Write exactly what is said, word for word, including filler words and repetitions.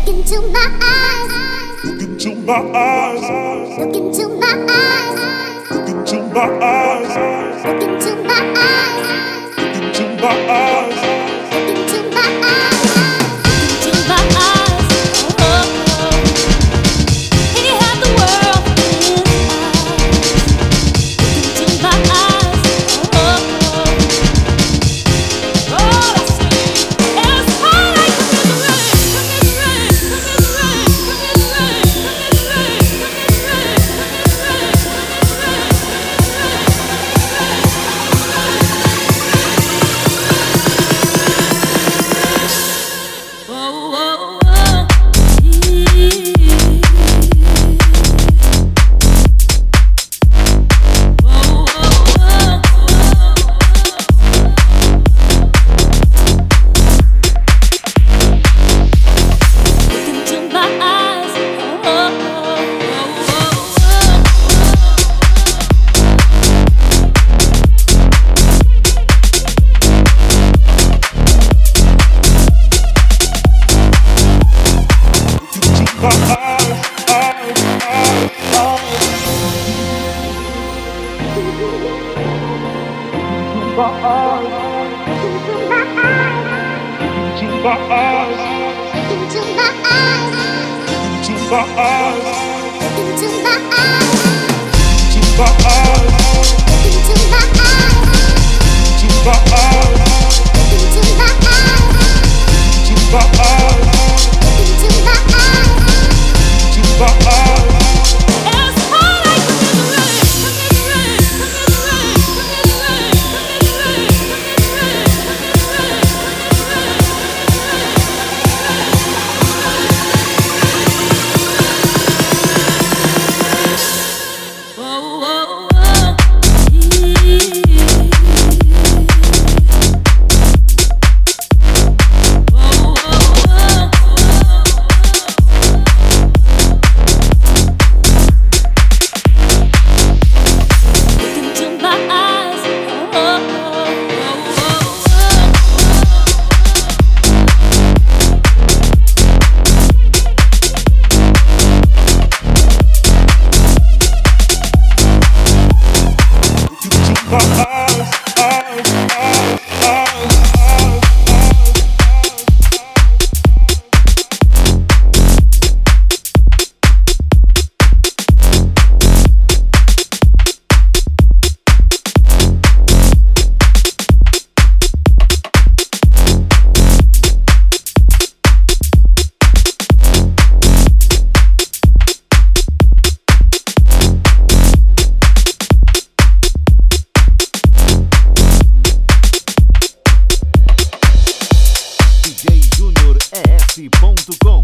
Look into my eyes. Look into my eyes. Look into my eyes. Look into my eyes. Look into my eyes. Look into my eyes. Look into my eyes. Look into my eyes. Oh, oh. He had the world in his eyes. Look into my eyes. Oh, oh. Oh, I see. It's heartache. Look at the rain. Look at the rain. Look at the rain. Look at the rain. D J Junior E S ponto com